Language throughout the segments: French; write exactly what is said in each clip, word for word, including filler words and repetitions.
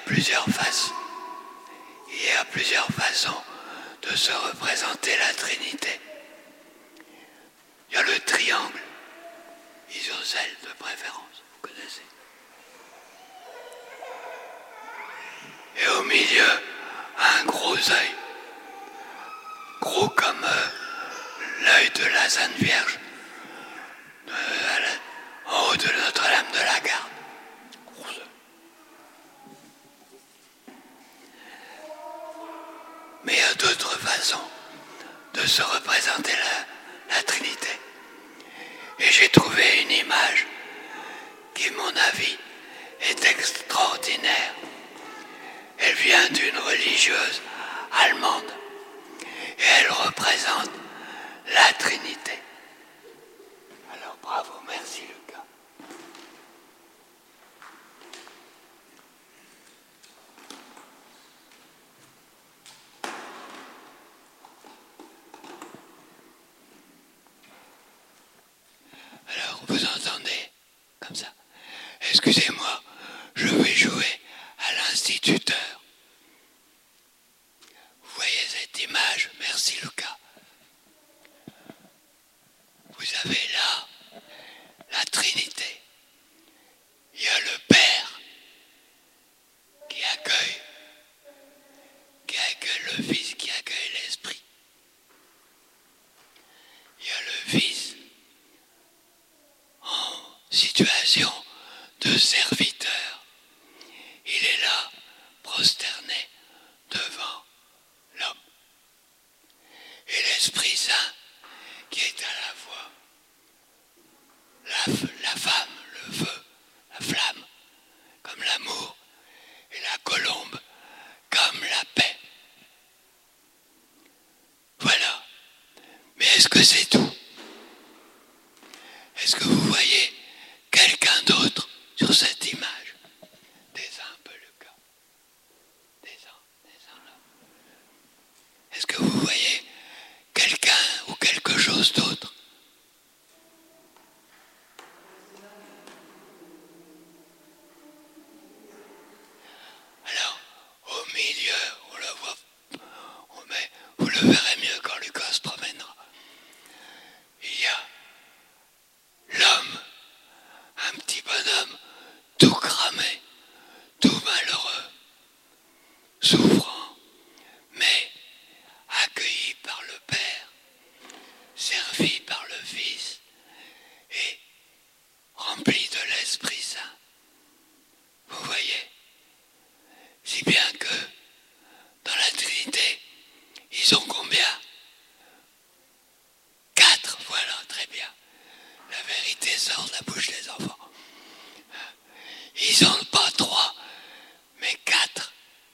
plusieurs façons. Il y a plusieurs façons de se représenter la Trinité. Il y a le triangle, isocèle de préférence, vous connaissez. Et au milieu, un gros œil, gros comme euh, l'œil de la Sainte Vierge, de, la, en haut de Notre-Dame de la Garde. Mais il y a d'autres façons de se représenter la, la Trinité. Et j'ai trouvé une image qui, à mon avis, est extraordinaire. Elle vient d'une religieuse allemande et elle représente la Trinité. Alors bravo, merci Lucas. Alors vous entendez comme ça. Excusez-moi, je vais jouer à l'instituteur. Vous voyez cette image? Merci Lucas. Vous avez là la Trinité. Il y a le Père qui accueille, qui accueille le Fils, qui accueille l'Esprit. Il y a le Fils en situation de serviteur. Il est là, prosterné devant l'homme. Et l'Esprit Saint qui est à la fois la, la femme, le feu, la flamme, comme l'amour, et la colombe, comme la paix. Voilà. Mais est-ce que c'est tout? Est-ce que vous voyez quelqu'un d'autre sur cette image? Descends un peu, Lucas. Descends, descends là. Est-ce que vous voyez quelqu'un ou quelque chose d'autre? Alors, au milieu, on le voit, on met, vous le verrez mieux quand Lucas se promènera. Il y a l'homme, un petit bonhomme, tout cramé, tout malheureux, souffrant, mais accueilli par le Père, servi par le Fils et rempli de l'Esprit Saint. Vous voyez, si bien que dans la Trinité, ils sont combien? Quatre, voilà, très bien. La vérité sort de la bouche des enfants. Ils sont pas trois, mais quatre.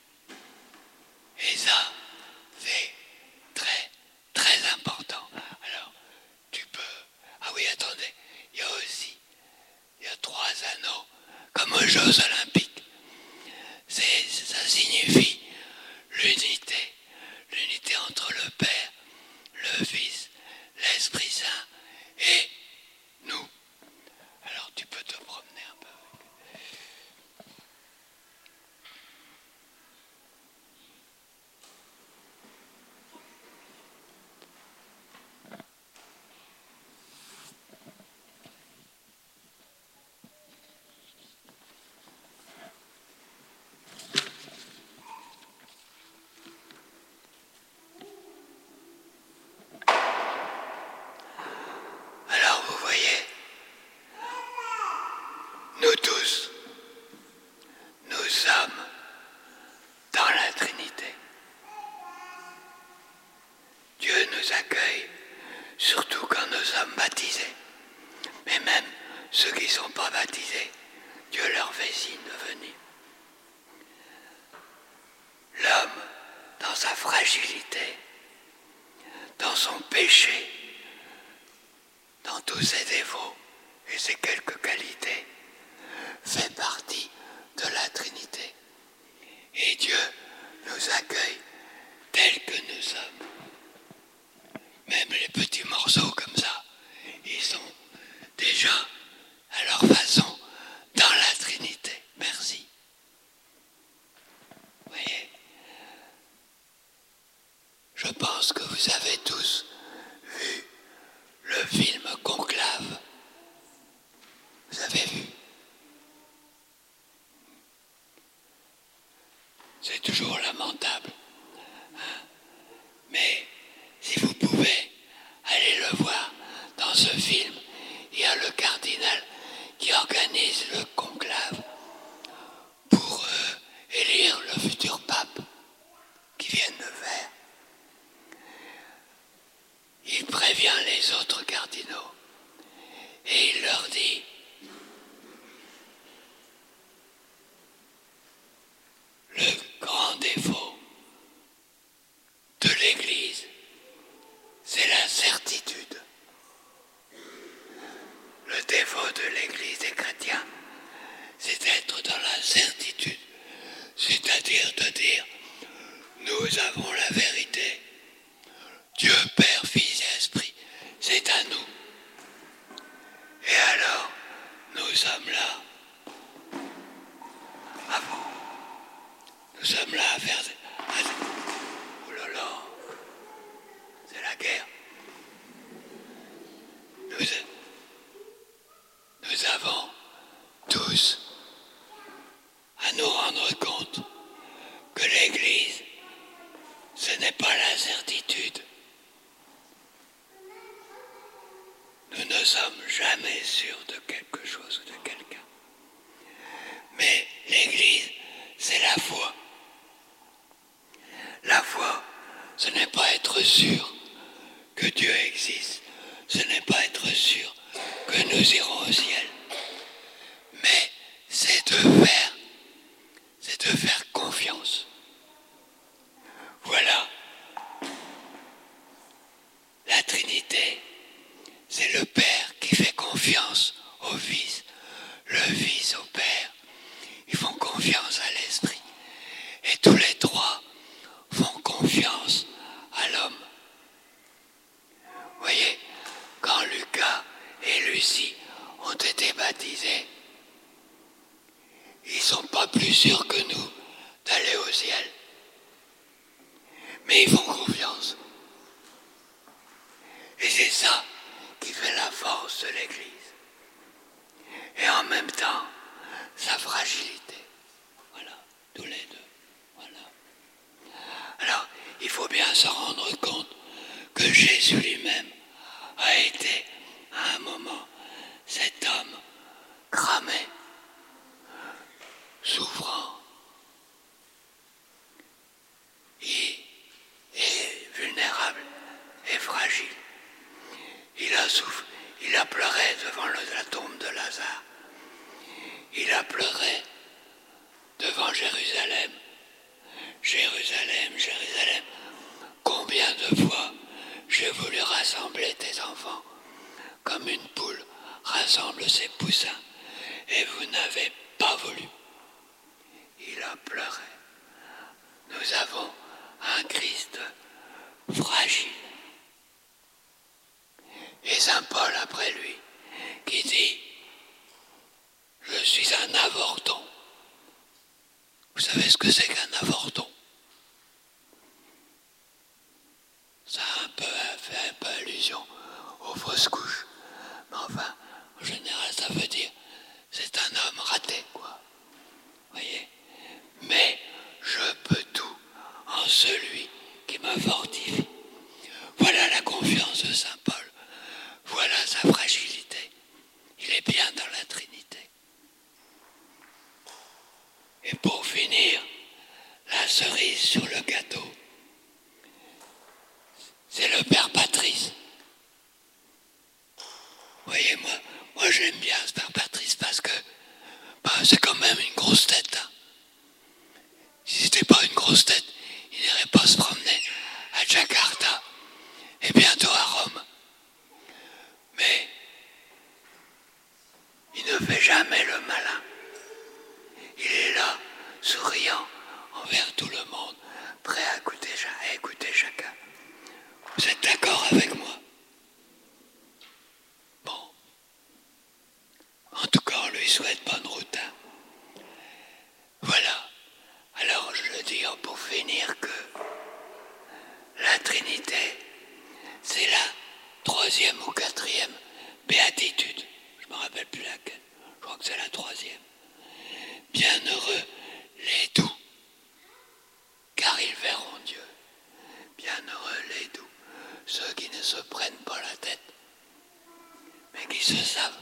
Et ça, c'est très, très important. Alors, tu peux... Ah oui, attendez, il y a aussi, il y a trois anneaux, comme aux Jeux Olympiques. C'est, ça signifie l'unité, l'unité entre le Père, le Fils, l'Esprit Saint et nous. Alors tu peux te promener un peu. Alors vous voyez, nous tous, nous sommes dans la Trinité. Dieu nous accueille, surtout quand nous sommes baptisés. Mais même ceux qui ne sont pas baptisés, Dieu leur fait signe de venir. L'homme, dans sa fragilité, dans son péché, dans tous ses défauts et ses quelques qualités, fait partie de la Trinité. Et Dieu nous accueille tels que nous sommes. Même les petits morceaux comme ça, ils sont déjà à leur façon dans la Trinité. Merci. pense que vous avez tous vu le film Conclave. Vous avez vu? C'est toujours lamentable. Hein? Mais si vous pouvez aller le voir, dans ce film, il y a le cardinal qui organise le conclave pour euh, élire le futur pape qui vient de faire. Il prévient les autres cardinaux et il leur dit: le grand défaut de l'Église, c'est la certitude. Le défaut de l'Église des chrétiens, c'est d'être dans la certitude, c'est-à-dire de dire: nous avons la vérité. Dieu, Père, Fils et Esprit, c'est à nous. Et alors, nous sommes là. À vous. Nous sommes là à faire... Oh là là, c'est la guerre. Nous, nous avons tous à nous rendre compte que l'Église, ce n'est pas la certitude. Nous ne sommes jamais sûrs de quelque chose ou de quelqu'un. Mais l'Église, c'est la foi. La foi, ce n'est pas être sûr que Dieu existe. Ce n'est pas être sûr que nous irons au ciel. Mais c'est de faire, c'est de faire confiance. Voilà. La Trinité, c'est le Père qui fait confiance au Fils, le Fils au Père. Ils font confiance à l'Esprit. Et tous les trois font confiance à l'homme. Vous voyez, quand Lucas et Lucie ont été baptisés, ils ne sont pas plus sûrs que nous d'aller au ciel. Mais ils font confiance. Et c'est ça qui fait la force de l'Église. Et en même temps, sa fragilité. Voilà, tous les deux. Voilà. Alors, il faut bien se rendre compte que Jésus lui-même a été, à un moment, cet homme cramé, souffrant. Il est vulnérable et fragile. Il a souffert, il a pleuré devant la tombe de Lazare. Il a pleuré devant Jérusalem. Jérusalem, Jérusalem, combien de fois j'ai voulu rassembler tes enfants comme une poule rassemble ses poussins, et vous n'avez pas voulu. Il a pleuré. Nous avons un Christ fragile. Et saint Paul après lui, qui dit: je suis un avorton. Vous savez ce que c'est qu'un avorton? Ça a un peu fait un peu allusion aux fausses couches. Mais enfin, en général, ça veut dire c'est un homme raté, quoi. Voyez? Mais je peux tout en celui qui me fortifie. Voilà la confiance de saint Paul. Voilà sa fragilité. Il est bien dans la Trinité. Et pour finir, la cerise sur le gâteau, c'est le Père Patrice. Vous voyez, moi, moi j'aime bien ce Père Patrice parce que bah, c'est quand même une grosse tête. Hein. Si c'était pas une grosse tête, il n'irait pas se promener à Jakarta et bientôt à Rome. Mais il ne fait jamais le malin. Il est là, souriant envers tout le monde, prêt à écouter, à écouter chacun. Vous êtes d'accord avec moi? Bon. En tout cas, on lui souhaite bonne route. Hein. Voilà. Alors, je le dis pour finir. troisième ou quatrième béatitude. Je ne me rappelle plus laquelle. Je crois que c'est la troisième. Bienheureux les doux, car ils verront Dieu. Bienheureux les doux, ceux qui ne se prennent pas la tête, mais qui se savent